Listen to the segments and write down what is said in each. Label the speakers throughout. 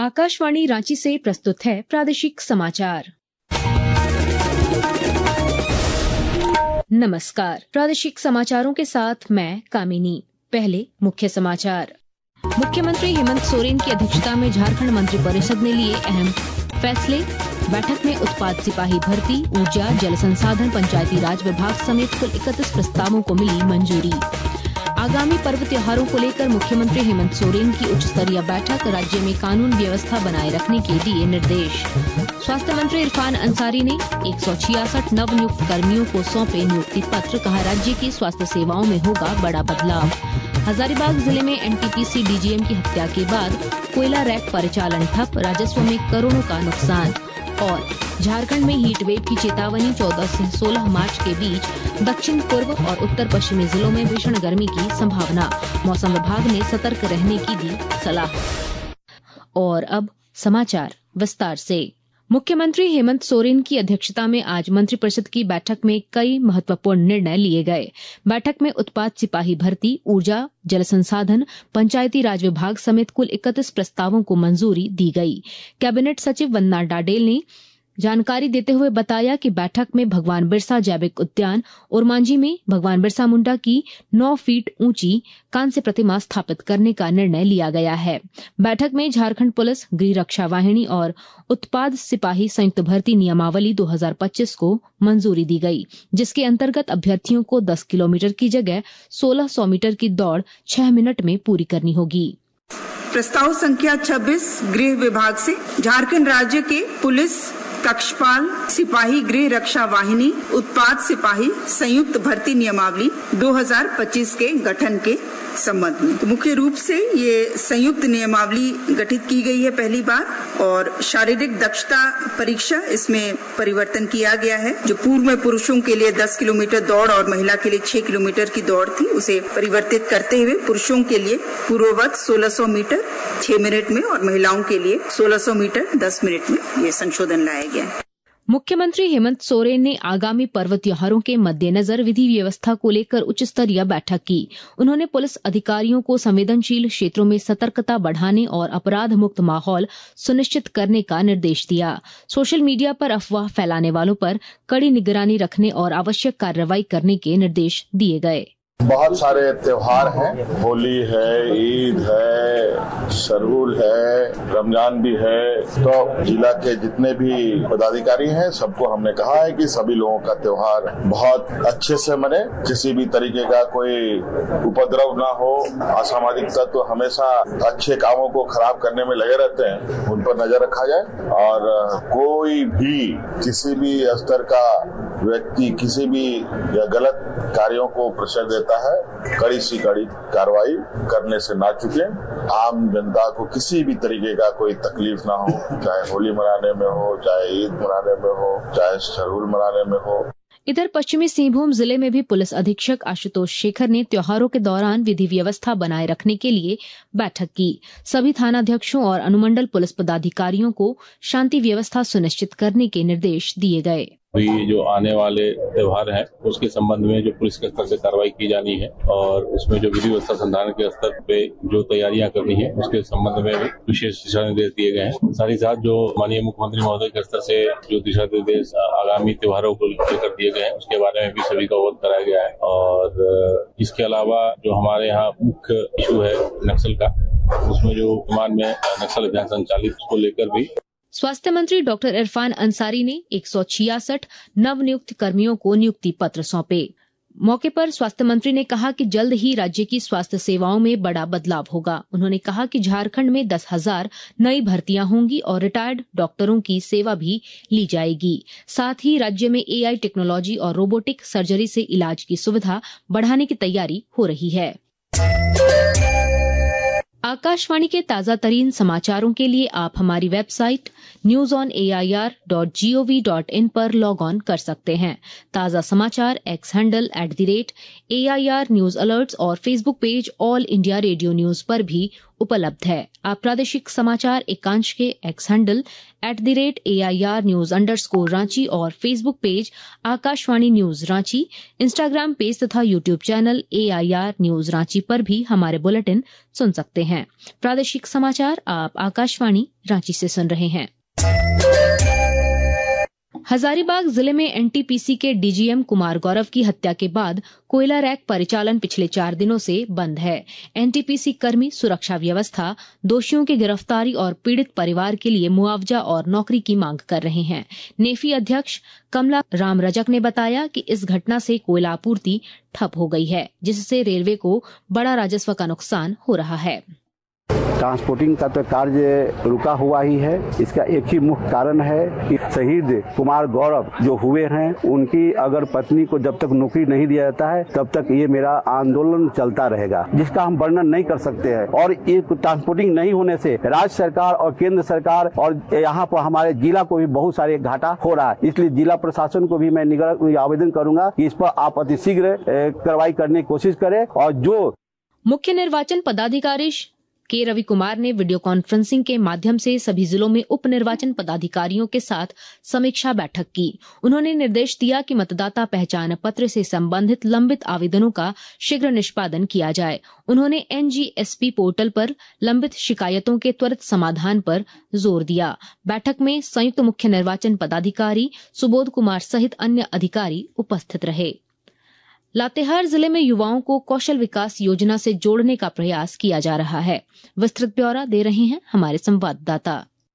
Speaker 1: आकाशवाणी रांची से प्रस्तुत है प्रादेशिक समाचार। नमस्कार, प्रादेशिक समाचारों के साथ मैं कामिनी। पहले मुख्य समाचार। मुख्यमंत्री हेमंत सोरेन की अध्यक्षता में झारखंड मंत्रिपरिषद ने लिए अहम फैसले। बैठक में उत्पाद सिपाही भर्ती, ऊर्जा, जल संसाधन, पंचायती राज विभाग समेत कुल 31 प्रस्तावों को मिली मंजूरी। आगामी पर्व त्योहारों को लेकर मुख्यमंत्री हेमंत सोरेन की उच्च स्तरीय बैठक, राज्य में कानून व्यवस्था बनाए रखने के दिए निर्देश। स्वास्थ्य मंत्री इरफान अंसारी ने 166 नवनियुक्त कर्मियों को सौंपे नियुक्ति पत्र, कहा राज्य की स्वास्थ्य सेवाओं में होगा बड़ा बदलाव। हजारीबाग जिले में एनटीपीसी डीजीएम की हत्या के बाद कोयला रैक परिचालन ठप, राजस्व में करोड़ों का नुकसान। और झारखंड में हीट वेव की चेतावनी, 14 से 16 मार्च के बीच दक्षिण पूर्व और उत्तर पश्चिमी जिलों में भीषण गर्मी की संभावना। मौसम विभाग ने सतर्क रहने की दी सलाह। और अब समाचार विस्तार से। मुख्यमंत्री हेमंत सोरेन की अध्यक्षता में आज मंत्रिपरिषद की बैठक में कई महत्वपूर्ण निर्णय लिए गए। बैठक में उत्पाद सिपाही भर्ती, ऊर्जा, जल संसाधन, पंचायती राज विभाग समेत कुल 31 प्रस्तावों को मंजूरी दी गई। कैबिनेट सचिव वंदना डाडेल ने जानकारी देते हुए बताया कि बैठक में भगवान बिरसा जैविक उद्यान ओरमांझी में भगवान बिरसा मुंडा की 9 फीट ऊंची कांस्य प्रतिमा स्थापित करने का निर्णय लिया गया है। बैठक में झारखंड पुलिस, गृह रक्षा वाहिनी और उत्पाद सिपाही संयुक्त भर्ती नियमावली 2025 को मंजूरी दी गई, जिसके अंतर्गत अभ्यर्थियों को 10 किलोमीटर की जगह 1600 मीटर की दौड़ 6 मिनट में पूरी करनी होगी।
Speaker 2: प्रस्ताव संख्या 26 गृह विभाग से झारखंड राज्य के पुलिस, कक्षपाल, सिपाही गृह रक्षा वाहिनी, उत्पाद सिपाही संयुक्त भर्ती नियमावली 2025 के गठन के संबंध में। तो मुख्य रूप से ये संयुक्त नियमावली गठित की गई है पहली बार, और शारीरिक दक्षता परीक्षा इसमें परिवर्तन किया गया है। जो पूर्व में पुरुषों के लिए 10 किलोमीटर दौड़ और महिला के लिए 6 किलोमीटर की दौड़ थी, उसे परिवर्तित करते हुए पुरुषों के लिए पूर्ववत 1600 मीटर 6 मिनट में और महिलाओं के लिए 1600 मीटर 10 मिनट में ये संशोधन लाया गया है।
Speaker 1: मुख्यमंत्री हेमंत सोरेन ने आगामी पर्व त्योहारों के मद्देनजर विधि व्यवस्था को लेकर उच्च स्तरीय बैठक की। उन्होंने पुलिस अधिकारियों को संवेदनशील क्षेत्रों में सतर्कता बढ़ाने और अपराध मुक्त माहौल सुनिश्चित करने का निर्देश दिया। सोशल मीडिया पर अफवाह फैलाने वालों पर कड़ी निगरानी रखने और आवश्यक कार्रवाई करने के निर्देश दिए गए।
Speaker 3: बहुत सारे त्योहार हैं, होली है, ईद है, सरहुल है, रमजान भी है। तो जिला के जितने भी पदाधिकारी हैं, सबको हमने कहा है कि सभी लोगों का त्योहार बहुत अच्छे से मने, किसी भी तरीके का कोई उपद्रव ना हो। असामाजिक तत्व हमेशा अच्छे कामों को खराब करने में लगे रहते हैं, उन पर नजर रखा जाए। और कोई भी किसी भी स्तर का व्यक्ति किसी भी गलत कार्यों को प्रेशर देता है, कड़ी से कड़ी कार्रवाई करने से ना चुके। आम जनता को किसी भी तरीके का कोई तकलीफ ना हो, चाहे होली मनाने में हो, चाहे ईद मनाने में हो, चाहे सरहुल मनाने में हो।
Speaker 1: इधर पश्चिमी सिंहभूम जिले में भी पुलिस अधीक्षक आशुतोष शेखर ने त्योहारों के दौरान विधि व्यवस्था बनाए रखने के लिए बैठक की। सभी थानाध्यक्षों और अनुमंडल पुलिस पदाधिकारियों को शांति व्यवस्था सुनिश्चित करने के निर्देश दिए गए।
Speaker 4: अभी जो आने वाले त्योहार हैं उसके संबंध में जो पुलिस के स्तर से कार्रवाई की जानी है और उसमें जो विधि व्यवस्था संधान के स्तर पे जो तैयारियां करनी है उसके संबंध में भी विशेष दिशा निर्देश दिए गए हैं। साथ ही साथ जो माननीय मुख्यमंत्री महोदय के स्तर से जो दिशा निर्देश आगामी त्योहारों को लेकर दिए गए हैं उसके बारे में भी सभी को अवगत कराया गया है। और इसके अलावा जो हमारे यहाँ मुख्य इशू है नक्सल का, उसमें जो वर्तमान में नक्सल अभियान संचालित उसको लेकर भी
Speaker 1: स्वास्थ्य मंत्री डॉक्टर इरफान अंसारी ने 166 नवनियुक्त कर्मियों को नियुक्ति पत्र सौंपे। मौके पर स्वास्थ्य मंत्री ने कहा कि जल्द ही राज्य की स्वास्थ्य सेवाओं में बड़ा बदलाव होगा। उन्होंने कहा कि झारखंड में 10,000 नई भर्तियां होंगी और रिटायर्ड डॉक्टरों की सेवा भी ली जाएगी। साथ ही राज्य में AI टेक्नोलॉजी और रोबोटिक सर्जरी से इलाज की सुविधा बढ़ाने की तैयारी हो रही है। आकाशवाणी के ताजा तरीन समाचारों के लिए आप हमारी वेबसाइट newsonair.gov.in पर लॉग ऑन कर सकते हैं। ताजा समाचार X handle @AIR news alerts और Facebook page All India Radio News पर भी उपलब्ध है। आप प्रादेशिक समाचार एकांश के X handle @AIR News_ Ranchi और Facebook page Akashvani news Ranchi, Instagram page तथा YouTube channel AIR news Ranchi पर भी हमारे बुलेटिन सुन सकते हैं। प्रादेशिक समाचार आप आकाशवाणी रांची से सुन रहे हैं। हजारीबाग जिले में NTPC के DGM कुमार गौरव की हत्या के बाद कोयला रैक परिचालन पिछले 4 दिनों से बंद है। NTPC कर्मी सुरक्षा व्यवस्था, दोषियों की गिरफ्तारी और पीड़ित परिवार के लिए मुआवजा और नौकरी की मांग कर रहे हैं। नेफी अध्यक्ष कमला राम रजक ने बताया कि इस घटना से कोयला आपूर्ति ठप हो गई है, जिससे रेलवे को बड़ा राजस्व का नुकसान हो रहा है।
Speaker 5: ट्रांसपोर्टिंग का तो कार्य रुका हुआ ही है। इसका एक ही मुख्य कारण है कि शहीद कुमार गौरव जो हुए हैं, उनकी अगर पत्नी को जब तक नौकरी नहीं दिया जाता है तब तक ये मेरा आंदोलन चलता रहेगा, जिसका हम वर्णन नहीं कर सकते हैं। और ये ट्रांसपोर्टिंग नहीं होने से राज्य सरकार और केंद्र सरकार और यहाँ पर हमारे जिला को भी बहुत सारे घाटा हो रहा है। इसलिए जिला प्रशासन को भी मैं आवेदन करूंगा कि इस पर आप अतिशीघ्र कार्रवाई करने की कोशिश करें। और जो
Speaker 1: मुख्य निर्वाचन पदाधिकारी के रवि कुमार ने वीडियो कॉन्फ्रेंसिंग के माध्यम से सभी जिलों में उप निर्वाचन पदाधिकारियों के साथ समीक्षा बैठक की। उन्होंने निर्देश दिया कि मतदाता पहचान पत्र से संबंधित लंबित आवेदनों का शीघ्र निष्पादन किया जाए। उन्होंने NGSP पोर्टल पर लंबित शिकायतों के त्वरित समाधान पर जोर दिया। बैठक में संयुक्त मुख्य निर्वाचन पदाधिकारी सुबोध कुमार सहित अन्य अधिकारी उपस्थित रहे। लातेहार जिले में युवाओं को कौशल विकास योजना से जोड़ने का प्रयास किया जा रहा है। विस्तृत ब्यौरा दे रहे हैं हमारे संवाददाता।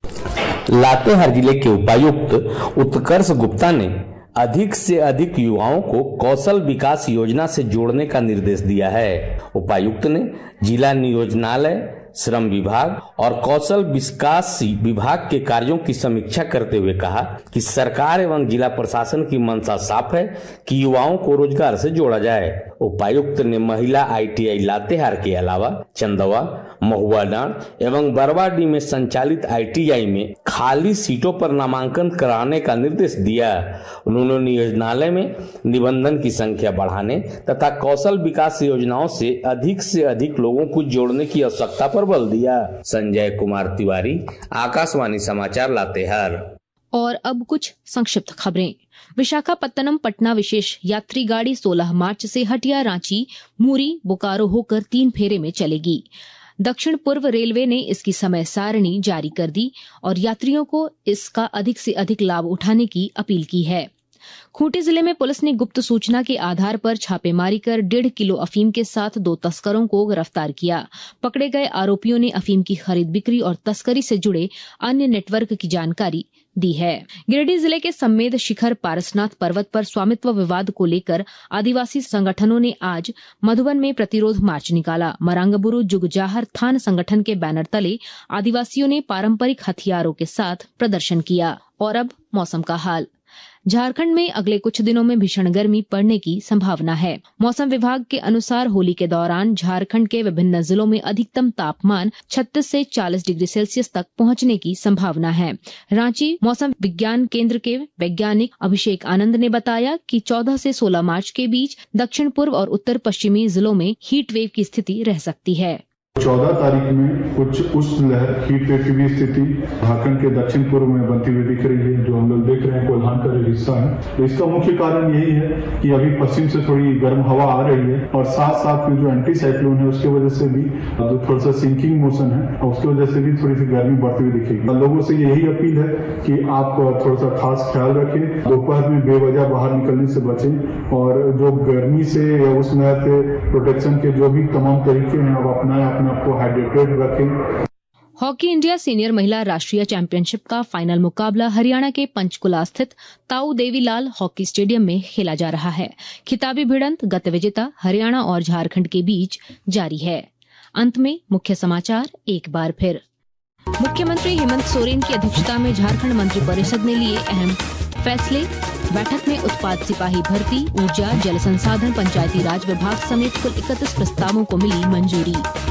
Speaker 6: लातेहार जिले के उपायुक्त उत्कर्ष गुप्ता ने अधिक से अधिक युवाओं को कौशल विकास योजना से जोड़ने का निर्देश दिया है। उपायुक्त ने जिला नियोजनालय, श्रम विभाग और कौशल विकास विभाग के कार्यों की समीक्षा करते हुए कहा कि सरकार एवं जिला प्रशासन की मंशा साफ है कि युवाओं को रोजगार से जोड़ा जाए। उपायुक्त ने महिला ITI लातेहार के अलावा चंदवा, महुआडांड एवं बरवाडी में संचालित ITI में खाली सीटों पर नामांकन कराने का निर्देश दिया। उन्होंने नियोजनालय में निबंधन की संख्या बढ़ाने तथा कौशल विकास योजनाओं से अधिक लोगों को जोड़ने की आवश्यकता पर बल दिया। संजय कुमार तिवारी, आकाशवाणी समाचार, लातेहार।
Speaker 1: और अब कुछ संक्षिप्त खबरें। विशाखापत्तनम पटना विशेष यात्री गाड़ी 16 मार्च से हटिया, रांची, मूरी, बोकारो होकर 3 फेरे में चलेगी। दक्षिण पूर्व रेलवे ने इसकी समय सारणी जारी कर दी और यात्रियों को इसका अधिक से अधिक लाभ उठाने की अपील की है। खूंटी जिले में पुलिस ने गुप्त सूचना के आधार पर छापेमारी कर 1.5 किलो अफीम के साथ 2 तस्करों को गिरफ्तार किया। पकड़े गए आरोपियों ने अफीम की खरीद बिक्री और तस्करी से जुड़े अन्य नेटवर्क की जानकारी दी है। गिरिडीह जिले के सम्मेद शिखर पारसनाथ पर्वत पर स्वामित्व विवाद को लेकर आदिवासी संगठनों ने आज मधुबन में प्रतिरोध मार्च निकाला। मरांगबुरु जुगजाहर थान संगठन के बैनर तले आदिवासियों ने पारंपरिक हथियारों के साथ प्रदर्शन किया। और अब मौसम का हाल। झारखंड में अगले कुछ दिनों में भीषण गर्मी पड़ने की संभावना है। मौसम विभाग के अनुसार होली के दौरान झारखंड के विभिन्न जिलों में अधिकतम तापमान 36 से 40 डिग्री सेल्सियस तक पहुंचने की संभावना है। रांची मौसम विज्ञान केंद्र के वैज्ञानिक अभिषेक आनंद ने बताया कि 14 से 16 मार्च के बीच दक्षिण पूर्व और उत्तर पश्चिमी जिलों में हीट वेव की स्थिति रह सकती है।
Speaker 7: 14 तारीख में कुछ उष्ण लहर हीट वेव की भी स्थिति झारखंड के दक्षिण पूर्व में बनती हुई दिख रही है, जो हम लोग देख रहे हैं कोल्हान का जो हिस्सा है। तो इसका मुख्य कारण यही है कि अभी पश्चिम से थोड़ी गर्म हवा आ रही है और साथ साथ में जो एंटी साइक्लोन है उसकी वजह से भी जो थोड़ा सा सिंकिंग मोशन है उसकी वजह से भी थोड़ी सी गर्मी बढ़ती हुई दिखेगी। लोगों से यही अपील है कि आप थोड़ा सा खास ख्याल रखें, दोपहर में बेवजह बाहर निकलने से बचें और जो गर्मी से या उस लहर से प्रोटेक्शन के जो भी तमाम तरीके हैं आप अपनाएं, आपको हाइड्रेटेड रखें।
Speaker 1: हॉकी इंडिया सीनियर महिला राष्ट्रीय चैंपियनशिप का फाइनल मुकाबला हरियाणा के पंचकुला स्थित ताऊ देवीलाल हॉकी स्टेडियम में खेला जा रहा है। खिताबी भिड़ंत गत विजेता हरियाणा और झारखंड के बीच जारी है। अंत में मुख्य समाचार एक बार फिर। मुख्यमंत्री हेमंत सोरेन की अध्यक्षता में झारखंड मंत्रिपरिषद ने लिए अहम फैसले। बैठक में उत्पाद सिपाही भर्ती, ऊर्जा, जल संसाधन, पंचायती राज विभाग समेत कुल 31 प्रस्तावों को मिली मंजूरी।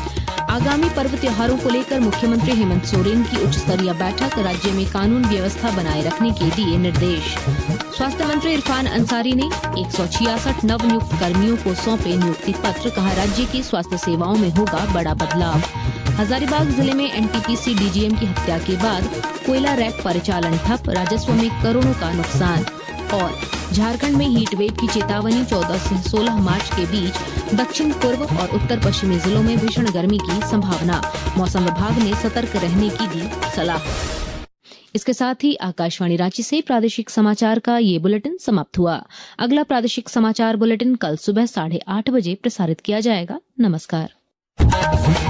Speaker 1: आगामी पर्व त्योहारों को लेकर मुख्यमंत्री हेमंत सोरेन की उच्च स्तरीय बैठक, राज्य में कानून व्यवस्था बनाए रखने के दिए निर्देश। स्वास्थ्य मंत्री इरफान अंसारी ने 166 नवनियुक्त कर्मियों को सौंपे नियुक्ति पत्र, कहा राज्य की स्वास्थ्य सेवाओं में होगा बड़ा बदलाव। हजारीबाग जिले में एनटीपीसी डीजीएम की हत्या के बाद कोयला रैक परिचालन ठप, राजस्व में करोड़ों का नुकसान। और झारखंड में हीट वेव की चेतावनी, 14 से 16 मार्च के बीच दक्षिण पूर्व और उत्तर पश्चिमी जिलों में भीषण गर्मी की संभावना। मौसम विभाग ने सतर्क रहने की दी सलाह। इसके साथ ही आकाशवाणी रांची से प्रादेशिक समाचार का ये बुलेटिन समाप्त हुआ। अगला प्रादेशिक समाचार बुलेटिन कल सुबह 8:30 बजे प्रसारित किया जाएगा। नमस्कार।